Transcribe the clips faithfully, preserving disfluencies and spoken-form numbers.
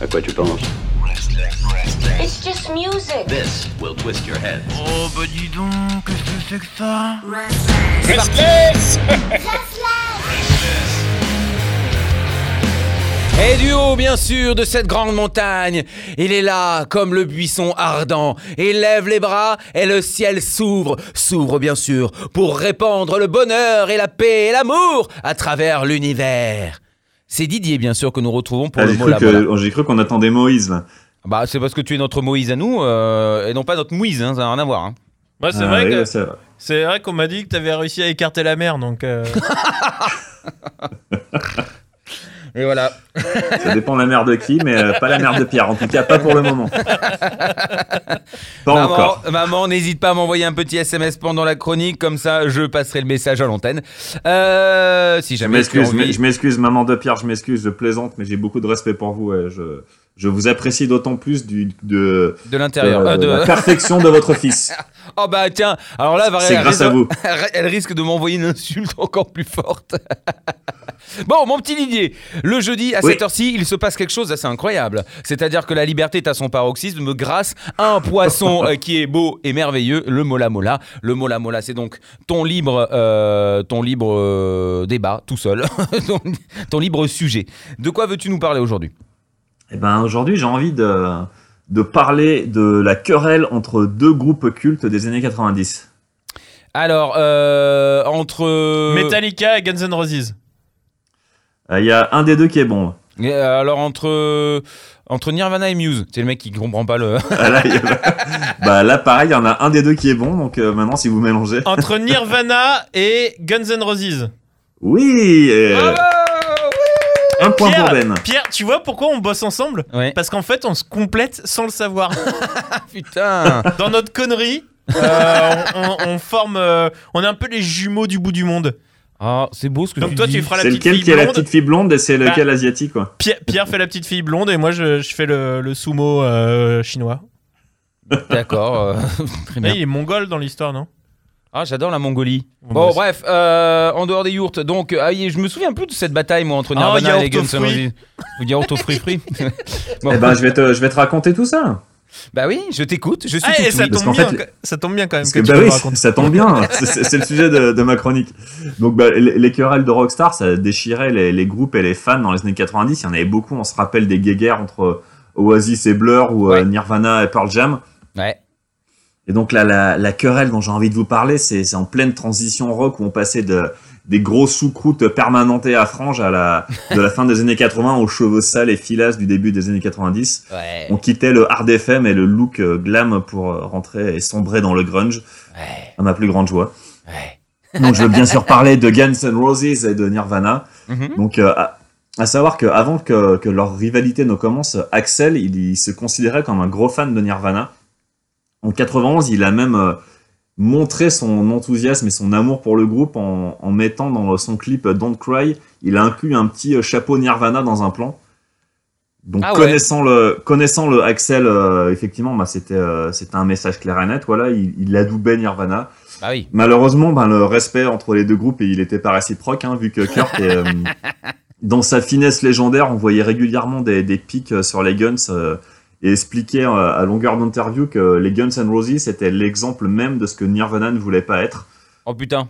À quoi tu penses? It's just music. This will twist your head. Oh bah dis donc, qu'est-ce que c'est que ça? Restless. Et du haut, bien sûr, de cette grande montagne, il est là, comme le buisson ardent. Il lève les bras et le ciel s'ouvre, s'ouvre bien sûr, pour répandre le bonheur et la paix et l'amour à travers l'univers. C'est Didier, bien sûr, que nous retrouvons pour ah, le j'ai mot cru la que, voilà. J'ai cru qu'on attendait Moïse, là. Bah, c'est parce que tu es notre Moïse à nous, euh, et non pas notre Moïse, hein, ça n'a rien à voir. Hein. Moi, c'est Ah, vrai oui, que là, c'est vrai. c'est vrai qu'on m'a dit que t'avais réussi à écarter la mer, donc. Euh... Et voilà. Ça dépend de la mère de qui, mais euh, pas la mère de Pierre. En tout cas, pas pour le moment. Pas maman, encore. Maman, n'hésite pas à m'envoyer un petit S M S pendant la chronique, comme ça je passerai le message à l'antenne. Euh, si Je jamais tu as m'excuse, envie... mais- je m'excuse, maman de Pierre, je m'excuse, je plaisante, mais j'ai beaucoup de respect pour vous. Ouais, je, je vous apprécie d'autant plus du, de, De l'intérieur. de, euh, de de... la perfection de votre fils. Oh bah tiens, alors là, C'est elle grâce risque- à vous. Elle risque de m'envoyer une insulte encore plus forte. Bon, mon petit Didier, le jeudi à Oui. cette heure-ci, il se passe quelque chose d'assez incroyable. C'est-à-dire que la liberté est à son paroxysme grâce à un poisson euh, qui est beau et merveilleux, le Mola Mola. Le Mola Mola, c'est donc ton libre, euh, ton libre euh, débat, tout seul, ton, ton libre sujet. De quoi veux-tu nous parler aujourd'hui ? Eh ben, aujourd'hui, j'ai envie de, de parler de la querelle entre deux groupes cultes des années quatre-vingt-dix. Alors, euh, entre... Metallica et Guns N' Roses. Il euh, y a un des deux qui est bon. Et, euh, alors, entre... Entre Nirvana et Muse, c'est le mec qui comprend pas le... Ah, là, y a- bah, là, pareil, il y en a un des deux qui est bon, donc euh, maintenant, si vous mélangez... Entre Nirvana et Guns N' Roses. Oui euh, Bravo, Un point pour Pierre, Ben. Pierre, tu vois pourquoi on bosse ensemble? Ouais. Parce qu'en fait, on se complète sans le savoir. Putain. Dans notre connerie, euh, on, on- on forme... euh, on est un peu les jumeaux du bout du monde. Ah, c'est beau ce que Donc tu toi, dis. tu feras la C'est petite lequel fille qui est la blonde. petite fille blonde et c'est lequel Bah. asiatique, quoi. Pierre, Pierre fait la petite fille blonde et moi, je, je fais le, le sumo euh, chinois. D'accord, euh, très Eh, bien. il est mongol dans l'histoire, non? Ah, j'adore la Mongolie. Bon, Bon, bah, bref, euh, en dehors des yourtes, donc, ah, y- je me souviens plus de cette bataille, moi, entre Ah, Nirvana yaourt et les Guns aux N' fruits. Roses. Ou yaourt aux fruits frits. Bon. Eh ben, je vais te, je vais te raconter tout ça. Bah oui, je t'écoute, je suis Ah, tout et ça oui. parce tombe, qu'en bien, fait- ça tombe bien quand même Parce que, que, tu bah me oui, racontes. ça tombe bien. C'est- C'est c'est le sujet de, de ma chronique. Donc, bah, les, les querelles de Rockstar, ça déchirait les, les groupes et les fans dans les années quatre-vingt-dix. Il y en avait beaucoup. On se rappelle des guéguerres entre Oasis et Blur ou euh, Ouais. Nirvana et Pearl Jam. Ouais. Et donc là, la, la querelle dont j'ai envie de vous parler, c'est c'est en pleine transition rock où on passait de, des grosses sous-croûtes permanentées à franges à la, de la fin des années quatre-vingts aux cheveux sales et filasses du début des années quatre-vingt-dix. Ouais. On quittait le hard F M et le look euh, glam pour euh, rentrer et sombrer dans le grunge, Ouais. à ma plus grande joie. Ouais. Donc je veux bien sûr parler de Guns N' Roses et de Nirvana. Mhm. Donc euh, à, à savoir qu'avant que, que leur rivalité ne commence, Axl, il, il se considérait comme un gros fan de Nirvana. En quatre-vingt-onze, il a même euh, montré son enthousiasme et son amour pour le groupe en, en mettant dans son clip Don't Cry, il a inclus un petit euh, chapeau Nirvana dans un plan. Donc Ah ouais. connaissant le connaissant le Axl, euh, effectivement, bah, c'était euh, c'était un message clair et net. Voilà, il, il adoubait Nirvana. Bah oui. Malheureusement, ben, le respect entre les deux groupes, il était pas réciproque, hein, vu que Kurt, est, euh, dans sa finesse légendaire, on voyait régulièrement des, des pics euh, sur les Guns euh, et expliquait euh, à longueur d'interview que les Guns N' Roses étaient l'exemple même de ce que Nirvana ne voulait pas être. Oh putain.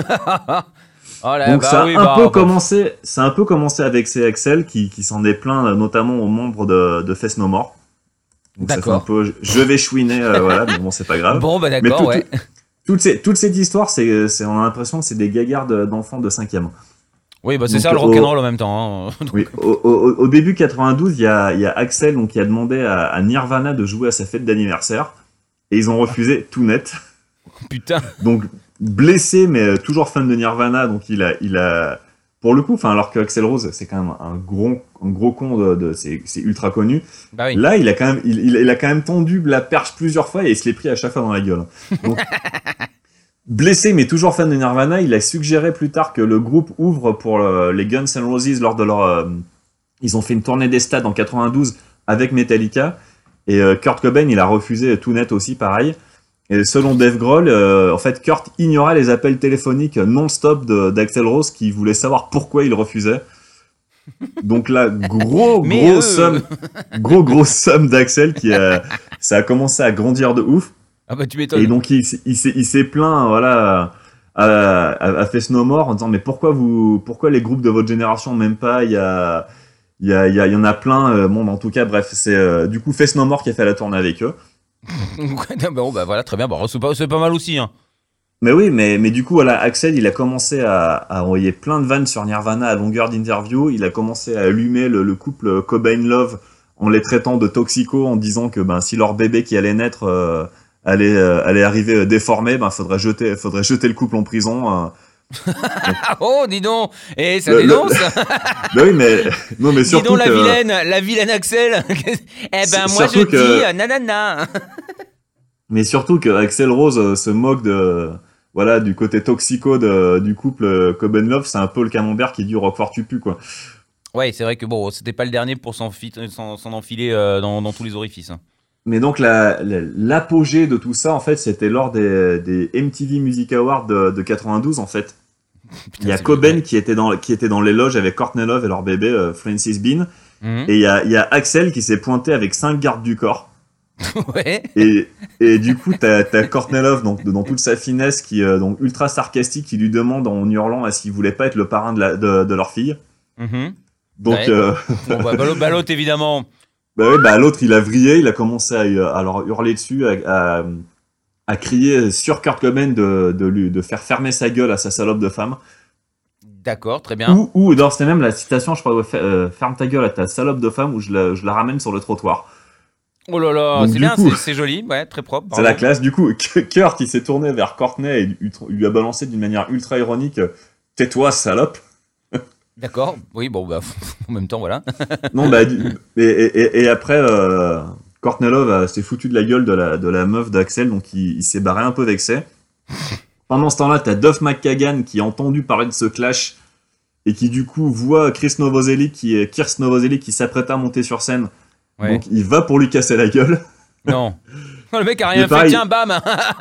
Oh là, Donc bah ça a oui, un bah, peu bah. commencé, ça a un peu commencé avec C X L qui, qui s'en est plaint, euh, notamment aux membres de, de Face No More. Donc ça fait un D'accord. peu, je vais chouiner, euh, voilà, mais bon, c'est pas grave. Bon, bah Mais d'accord, tout- ouais. Toute, ces, toute cette histoire, c'est, c'est, on a l'impression que c'est des gaillards d'enfants de cinquième. Oui, bah c'est Donc, ça le au- rock'n'roll en même temps. Hein. Oui, au, au, au début quatre-vingt-douze, il y a, il y a Axl donc, qui a demandé à, à Nirvana de jouer à sa fête d'anniversaire. Et ils ont refusé tout net. Putain. Donc, blessé, mais euh, toujours fan de Nirvana. Donc, il a, il a pour le coup, enfin, alors que Axl Rose, c'est quand même un gros, un gros con, de, de, c'est, c'est ultra connu. Bah oui. Là, il a, quand même, il, il, il a quand même tendu la perche plusieurs fois et il se l'est pris à chaque fois dans la gueule. Donc, blessé, mais toujours fan de Nirvana, il a suggéré plus tard que le groupe ouvre pour le- les Guns N' Roses lors de leur... euh, ils ont fait une tournée des stades en quatre-vingt-douze avec Metallica. Et euh, Kurt Cobain, il a refusé tout net aussi, pareil. Et selon Dave Grohl, euh, en fait, Kurt ignorait les appels téléphoniques non-stop de- d'Axl Rose qui voulait savoir pourquoi il refusait. Donc là, gros, Mais gros eux- somme, gros, gros somme d'Axel qui a, ça a commencé à grandir de ouf. Ah bah tu Et m'étonnes. donc il, s- il s'est, il s'est plaint, voilà, à, à, à Face No More en disant mais pourquoi vous, pourquoi les groupes de votre génération même pas, il y a, il y a, il y a, il y en a plein. euh, Bon, bah, en tout cas, bref, c'est euh, du coup Face No More qui a fait la tournée avec eux. Bon bah voilà, très bien. Bon, c'est pas, c'est pas mal aussi. Hein. Mais oui, mais, mais du coup, voilà, Axel, il a commencé à, à envoyer plein de vannes sur Nirvana à longueur d'interview. Il a commencé à allumer le, le couple Cobain-Love en les traitant de toxico, en disant que ben, si leur bébé qui allait naître euh, allait, euh, allait arriver euh, déformé, ben, faudrait jeter, faudrait jeter le couple en prison. euh. Ah oh, dis donc. Et ça Le- le- dénonce. Ben oui, mais, non, mais Dis surtout donc la que, vilaine, la vilaine Axel. Eh ben C'est- moi je surtout que- dis euh, nanana. mais surtout que Axel Rose euh, se moque de, voilà, du côté toxico de, du couple euh, Cobain-Love. C'est un peu le camembert qui dit Roquefort tu pues, quoi. Ouais, c'est vrai que bon, c'était pas le dernier pour s'en, fi- s'en, s'en enfiler euh, dans, dans tous les orifices. hein. Mais donc la, la- l'apogée de tout ça, en fait, c'était lors des, des M T V Music Awards de, de quatre-vingt-douze, en fait. Putain, Il y a c'est Cobain vrai. qui était dans qui était dans les loges avec Courtney Love et leur bébé euh, Francis Bean, Mhm. et il y a, il y a Axel qui s'est pointé avec cinq gardes du corps. Ouais. Et, et du coup, t'as, t'as Courtney Love donc, dans toute sa finesse, qui euh, donc ultra sarcastique, qui lui demande en hurlant à s'il voulait pas être le parrain de, la, de, de leur fille. Mhm. Donc, Ouais. euh, Bon bah Ballot, Ballot, évidemment. bah ouais, bah l'autre il a vrillé, il a commencé à, à leur hurler dessus, à, à, à crier sur Kurt Cobain de, de, lui, de faire fermer sa gueule à sa salope de femme. D'accord, très bien. Ou, ou alors c'était même la citation, je crois, ouais, euh, ferme ta gueule à ta salope de femme, où je la, je la ramène sur le trottoir. Oh là là, Donc, c'est du bien, coup- c'est, c'est joli, ouais, très propre. C'est bravo. la classe. Du coup, Kurt il s'est tourné vers Courtney et lui, lui a balancé d'une manière ultra ironique euh, tais-toi salope. D'accord, oui, bon bah en même temps, voilà. Non, bah, du- et, et, et après, euh, Courtney Love euh, s'est foutu de la gueule de la, de la meuf d'Axel, donc il, il s'est barré un peu vexé. Pendant ce temps-là, t'as Duff McKagan qui a entendu parler de ce clash et qui du coup voit Chris Novoselic, qui est Kirst Novoselic, qui s'apprête à monter sur scène. Ouais. Donc il va pour lui casser la gueule. Non. Oh, le mec a rien Mais fait, pareil. tiens, bam.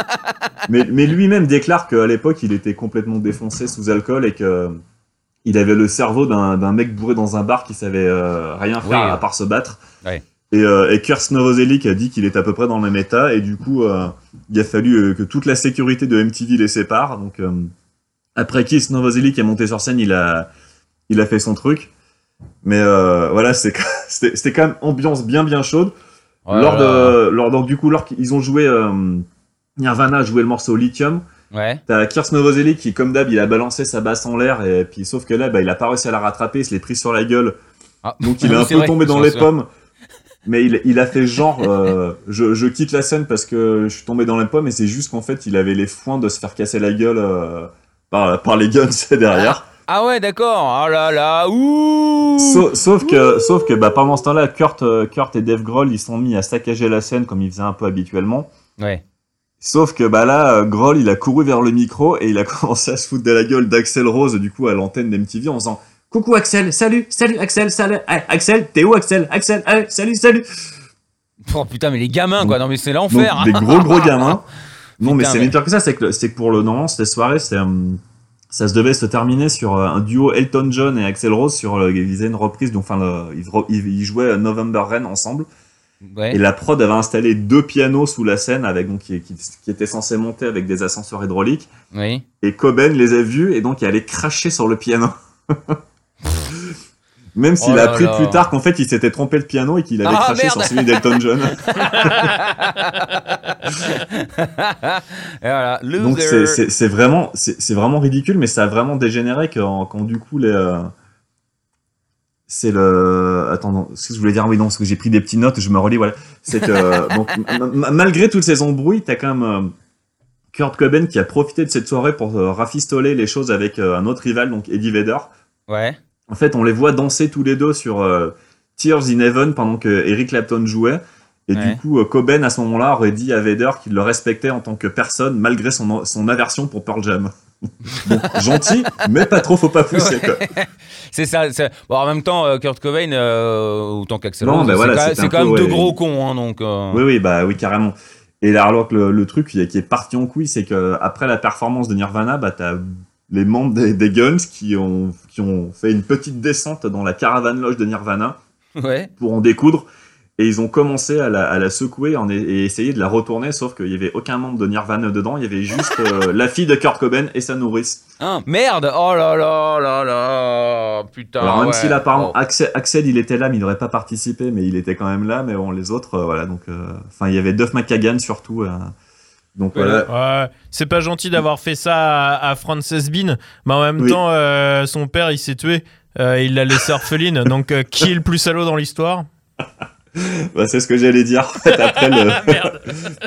Mais, mais lui-même déclare qu'à l'époque, il était complètement défoncé sous alcool et que il avait le cerveau d'un, d'un mec bourré dans un bar qui savait euh, rien faire Oui. à part se battre. Ouais. Et, euh, et Kirst Novoselic a dit qu'il était à peu près dans le même état, et du coup, euh, il a fallu euh, que toute la sécurité de M T V les sépare. Donc, euh, après Kirst Novoselic est monté sur scène, il a, il a fait son truc. Mais euh, voilà, c'est, c'était, c'était quand même ambiance bien bien chaude. Oh lors là là. de, lors, donc du coup, lors qu'ils ont joué, euh, Nirvana a joué le morceau Lithium. Ouais. T'as Kirst Novoselic qui, comme d'hab, il a balancé sa basse en l'air, et puis sauf que là, bah, il a pas réussi à la rattraper, il se l'est pris sur la gueule. Ah. Donc il est un C'est peu vrai, tombé dans sur les ça. pommes. Mais il, il a fait genre, euh, je, je quitte la scène parce que je suis tombé dans les pommes, et c'est juste qu'en fait, il avait les foins de se faire casser la gueule euh, par, par les guns derrière. Ah ouais, d'accord. Oh là là. Ouh. Sauf, sauf que, sauf que bah, pendant ce temps-là, Kurt, euh, Kurt et Dave Grohl, ils sont mis à saccager la scène comme ils faisaient un peu habituellement. Ouais. Sauf que bah là, euh, Grohl, il a couru vers le micro et il a commencé à se foutre de la gueule d'Axel Rose, du coup, à l'antenne d'M T V, en faisant « Coucou Axel, salut, salut Axel, salut, hey, Axel, t'es où Axel, Axel, hey, salut, salut !» Oh putain, mais les gamins, quoi. Non, mais c'est Donc l'enfer. des gros gros gamins. Non, mais Putain, c'est mais- même pire que ça, c'est que, c'est que pour le normalement, cette soirée, c'est, euh, ça se devait se terminer sur euh, un duo Elton John et Axl Rose, sur le, ils faisaient une reprise, donc, enfin, le- ils, re- ils, ils jouaient November Rain ensemble. Ouais. Et la prod avait installé deux pianos sous la scène, avec, donc, qui, qui, qui étaient censés monter avec des ascenseurs hydrauliques. Oui. Et Cobain les a vus, et donc il allait cracher sur le piano. Même s'il Oh a là appris là. plus tard qu'en fait il s'était trompé de piano et qu'il avait Ah, craché merde. sur celui d'Elton John. Et voilà. Loser. Donc c'est, c'est, c'est vraiment c'est, c'est vraiment ridicule, mais ça a vraiment dégénéré quand, quand du coup les euh, c'est le attends non, ce que je voulais dire oui non parce que j'ai pris des petites notes, je me relis voilà, c'est que euh, donc m- m- malgré toutes ces embrouilles, t'as quand même euh, Kurt Cobain qui a profité de cette soirée pour euh, rafistoler les choses avec euh, un autre rival, donc Eddie Vedder. Ouais. En fait, on les voit danser tous les deux sur euh, Tears in Heaven pendant que Eric Clapton jouait. Et Ouais. du coup, euh, Cobain, à ce moment-là, aurait dit à Vedder qu'il le respectait en tant que personne, malgré son, son aversion pour Pearl Jam. Donc, gentil, mais pas trop, faut pas pousser. Quoi. C'est ça. c'est- Bon, en même temps, euh, Kurt Cobain, euh, autant qu'Axl Non, Rose, bah c'est, voilà, quand, c'était c'est un quand peu, même deux ouais. gros cons, hein, donc. euh, Oui, oui, bah oui, carrément. Et là, alors que le, le truc qui est, qui est parti en couille, c'est que après la performance de Nirvana, bah t'as les membres des, des Guns qui ont, qui ont fait une petite descente dans la caravane loge de Nirvana Ouais. pour en découdre. Et ils ont commencé à la, à la secouer en, et essayer de la retourner, sauf qu'il n'y avait aucun membre de Nirvana dedans. Il y avait juste euh, la fille de Kurt Cobain et sa nourrice. Ah, merde. Oh là là là là. Putain. Alors même ouais. si là, apparemment, Oh. Axel, Axel, il était là, mais il n'aurait pas participé, mais il était quand même là. Mais bon, les autres, euh, voilà. Donc, enfin, euh, il y avait Duff McKagan surtout. Euh, donc Ouais. voilà. Ouais, c'est pas gentil d'avoir fait ça à, à Frances Bean, mais en même Oui. temps, euh, son père, il s'est tué. Euh, il l'a laissé orpheline. Donc, euh, qui est le plus salaud dans l'histoire? Bah, c'est ce que j'allais dire. En fait, après le. Merde.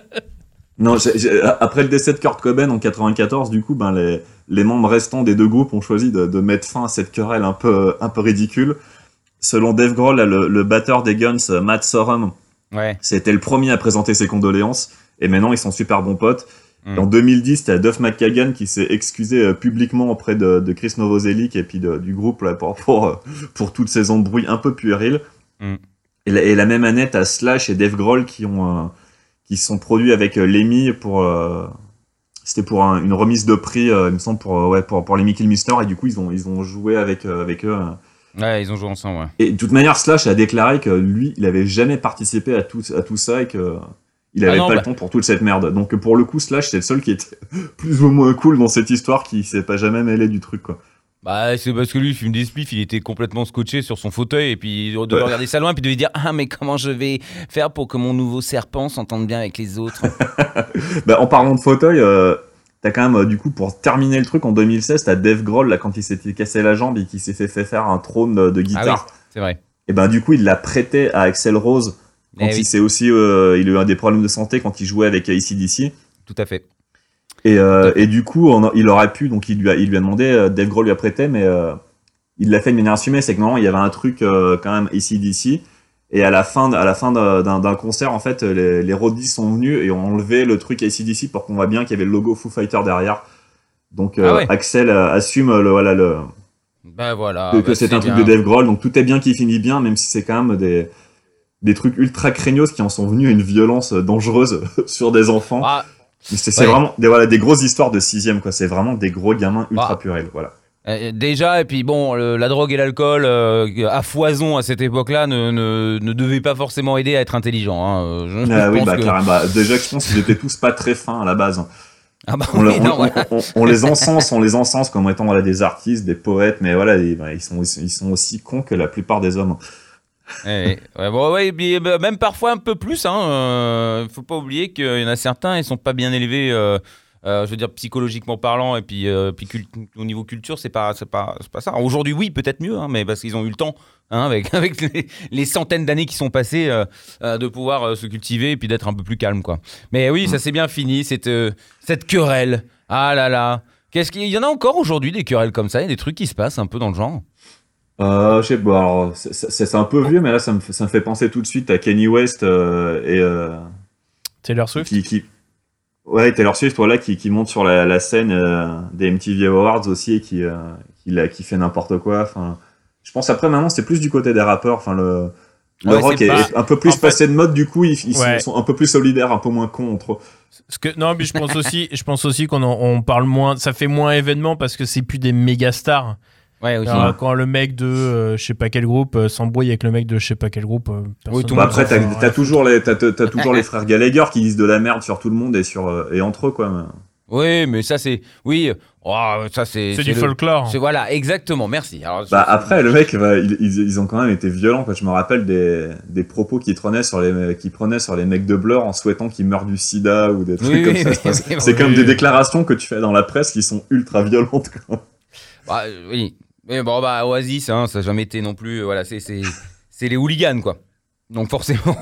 Non, j'ai- j'ai- après le décès de Kurt Cobain en quatre-vingt-quatorze, du coup, ben les, les membres restants des deux groupes ont choisi de, de mettre fin à cette querelle un peu, un peu ridicule. Selon Dave Grohl, là, le, le batteur des Guns, Matt Sorum, Ouais. c'était le premier à présenter ses condoléances. Et maintenant, ils sont super bons potes. Mm. Et en deux mille dix, t'as Duff McKagan qui s'est excusé euh, publiquement auprès de, de Chris Novoselic et puis de- du groupe là, pour, pour, euh, pour toutes ces embrouilles un peu puériles. Mm. Et, la, et la même année, t'as Slash et Dave Grohl qui ont euh, qui se sont produits avec euh, Lemmy pour euh, c'était pour un- une remise de prix, euh, il me semble pour euh, ouais pour pour Lemmy Kilmister, et du coup ils ont ils ont joué avec euh, avec eux. euh. Ouais, ils ont joué ensemble, ouais. Et de toute manière, Slash a déclaré que lui, il avait jamais participé à tout à tout ça et que il avait Ah non, pas bah- le temps pour toute cette merde. Donc pour le coup, Slash c'est le seul qui était plus ou moins cool dans cette histoire, qui s'est pas jamais mêlé du truc quoi. Bah, c'est parce que lui, il fume des spliffs, il était complètement scotché sur son fauteuil, et puis il devait Ouais. regarder ça loin, puis il devait dire ah mais comment je vais faire pour que mon nouveau serpent s'entende bien avec les autres. Bah, en parlant de fauteuil, euh, t'as quand même, euh, du coup, pour terminer le truc, en deux mille seize, t'as Dave Grohl, là, quand il s'était cassé la jambe et qu'il s'est fait, fait faire un trône de, de guitare. C'est vrai. Et ben, du coup, il l'a prêté à Axl Rose quand Eh il oui, s'est aussi, euh, il a eu un des problèmes de santé quand il jouait avec A C D C. tout à fait. Et, euh, et du coup, on a- il aurait pu, donc il lui a, il lui a demandé, euh, Dave Grohl lui a prêté, mais euh, il l'a fait de manière assumée, c'est que normalement, il y avait un truc, euh, quand même, A C D C. Et à la fin, de- à la fin de- d'un, d'un concert, en fait, les, les roadies sont venus et ont enlevé le truc A C D C pour qu'on voit bien qu'il y avait le logo Foo Fighter derrière. Donc euh, Ah ouais. Axel euh, assume le, voilà, le, Bah voilà. que, bah, que c'est un truc bien. de Dave Grohl. Donc tout est bien qui finit bien, même si c'est quand même des, des trucs ultra craignos qui en sont venus à une violence dangereuse sur des enfants. Ah, Mais c'est, c'est ouais. vraiment des, voilà, des grosses histoires de sixième, quoi. C'est vraiment des gros gamins ultra Ah. puérils. Voilà. euh, déjà, et puis bon, le- la drogue et l'alcool euh, à foison à cette époque-là ne, ne, ne devaient pas forcément aider à être intelligent. Hein. Euh, Je, je Ah oui, pense bah, que- carrément. Bah, déjà, je pense qu'ils étaient tous pas très fins à la base. Ah bah On, le- oui, on- non, on- ouais. on- on les encense, on les encense comme étant voilà, des artistes, des poètes, mais voilà, ils, bah, ils sont, ils sont aussi cons que la plupart des hommes. Ouais, ouais, bon, ouais, et puis, bah, même parfois un peu plus. Hein, euh, faut pas oublier qu'il y en a certains, ils sont pas bien élevés. Euh, euh, je veux dire psychologiquement parlant, et puis, euh, puis cult- au niveau culture, c'est pas, c'est pas, c'est pas ça. Alors, aujourd'hui, oui, peut-être mieux, hein, mais parce qu'ils ont eu le temps, hein, avec, avec les, les centaines d'années qui sont passées, euh, euh, de pouvoir euh, se cultiver et puis d'être un peu plus calme, quoi. Mais oui, ça s'est bien fini, cette, euh, cette querelle. Ah là là. Qu'est-ce qu'il y en a encore aujourd'hui des querelles comme ça? Il y a des trucs qui se passent un peu dans le genre. Euh, je sais pas, alors, c'est, c'est- c'est un peu vieux, mais là, ça me, fait- ça me fait penser tout de suite à Kanye West euh, et euh, Taylor Swift. qui, qui, ouais, Taylor Swift, voilà, qui, qui monte sur la, la scène euh, des M T V Awards aussi, et qui, euh, qui, la- qui fait n'importe quoi. Enfin, je pense après maintenant, c'est plus du côté des rappeurs. Enfin, le, le Ouais, rock c'est est, pas- est un peu plus en fait- passé de mode. Du coup, ils, ils sont- Ouais. sont, un peu plus solidaires, un peu moins cons entre eux. Parce que, non, mais je pense aussi, je pense aussi qu'on en- on parle moins, ça fait moins événement parce que c'est plus des méga stars. Ouais, aussi. Alors, quand le mec de euh, je sais pas quel groupe euh, s'embrouille avec le mec de je sais pas quel groupe, euh, personne tout le Bah n'en monde après, s'en t'as, fout, t'as ouais. toujours les, t'as, t'as t'as toujours les frères Gallagher qui disent de la merde sur tout le monde et sur euh, et entre eux quoi. mais- Oui, mais ça c'est, oui, oh, ça c'est. C'est du le- folklore. c'est- Voilà, exactement. Merci. Alors, Bah je- après, le mec, bah, ils, ils, ils ont quand même été violents. Quoi. Je me rappelle des, des propos qu'ils prenaient sur les, qu'ils prenaient sur les mecs de Blur en souhaitant qu'ils meurent du sida ou des trucs Oui, comme oui, ça. oui, Enfin, c'est oui, c'est oui. comme des déclarations que tu fais dans la presse qui sont ultra violentes. Quoi. Bah, euh, oui. Mais bon, bah, Oasis, hein, ça n'a jamais été non plus. euh, Voilà, c'est, c'est, c'est les hooligans, quoi. Donc, forcément.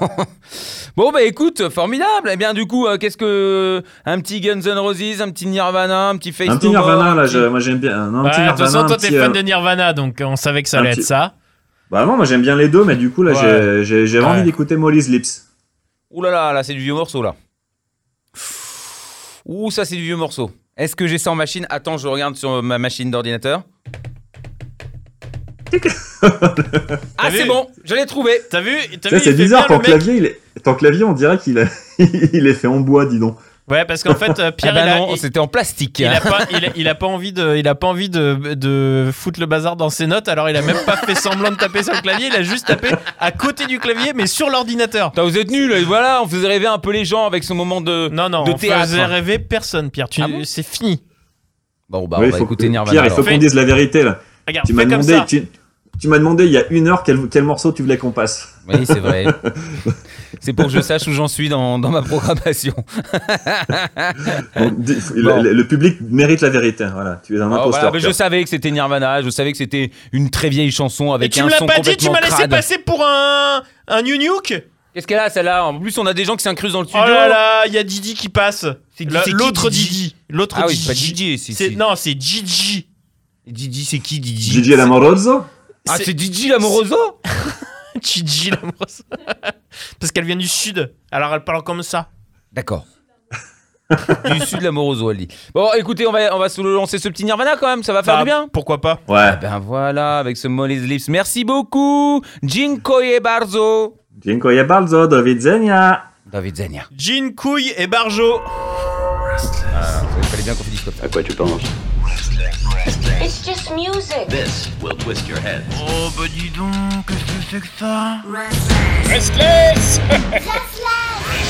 Bon, bah, écoute, formidable. Eh bien, du coup, euh, qu'est-ce que. Un petit Guns N' Roses, un petit Nirvana, un petit Face Un petit No More, Nirvana, un là, petit- je- moi j'aime bien. Non, un Ouais, petit de toute Nirvana, façon, toi un t'es petit, fan euh, de Nirvana, donc on savait que ça un allait petit- être ça. Bah non, moi j'aime bien les deux, mais du coup là, Ouais. j'ai, j'ai, j'ai Ouais. envie d'écouter Molly's Lips. Ouh là là, là, c'est du vieux morceau, là. Ouh, ça, c'est du vieux morceau. Est-ce que j'ai ça en machine? Attends, je regarde sur ma machine d'ordinateur. Ah, vu c'est bon, je l'ai trouvé. T'as vu, t'as Ça, vu, c'est il fait bizarre, bien ton le mec. clavier, il est... ton clavier, on dirait qu'il a... il est fait en bois, dis donc. Ouais, parce qu'en fait, euh, Pierre, ah bah il, a, non, il, c'était en plastique. il a pas, il, a, il a pas envie de, il a pas envie de, de foutre le bazar dans ses notes. Alors, il a même pas fait semblant de taper sur le clavier. Il a juste tapé à côté du clavier, mais sur l'ordinateur. Putain, vous êtes nuls. Et voilà, on faisait rêver un peu les gens avec ce moment de Non, non, de on théâtre. faisait rêver personne, Pierre. Tu, Ah bon c'est fini. Bon, bah, Oui, on va faut écouter que- Nirvana. Pierre, il faut alors. Fais- qu'on dise la vérité là. Regarde, Tu m'as fais comme demandé, ça. tu, tu m'as demandé il y a une heure quel, quel morceau tu voulais qu'on passe. Oui, c'est vrai. C'est pour que je sache où j'en suis dans, dans ma programmation. Donc, dis- Bon. le, le public mérite la vérité. Voilà, tu es un Oh, imposteur. voilà, mais je Pierre. savais que c'était Nirvana, je savais que c'était une très vieille chanson Et avec tu un me l'as son pas dit, tu complètement m'as laissé crade. passer pour un un New Nuke. Qu'est-ce qu'elle a celle-là? En plus, on a des gens qui s'incrusent dans le Oh studio. là là, il y a Didi qui passe. C'est- Le- c'est qui, L'autre Didi Didi. L'autre Ah oui, Didi. c'est pas Didi, c'est- C'est- c'est- Non, c'est Gigi. Didi, c'est qui Didi? Gigi Lamoroso. Ah, C'est- c'est Didi l'amoroso? Gigi l'amoureuse. Parce qu'elle vient du sud. Alors elle parle comme ça. D'accord. Du sud de l'amoroso, elle dit. Bon, écoutez, on va, on va se lancer ce petit Nirvana quand même, ça va faire Bah, du bien. Pourquoi pas? Ouais. Ben voilà, avec ce Molly's Lips. Merci beaucoup, Dziękuję bardzo. Dziękuję bardzo, do widzenia. David Zenia. Jean, couille et Barjo. Il fallait bien qu'on finisse comme ça. À quoi tu penses? It's just music. This will twist your head. Oh bah dis donc, qu'est-ce que c'est que ça? Restless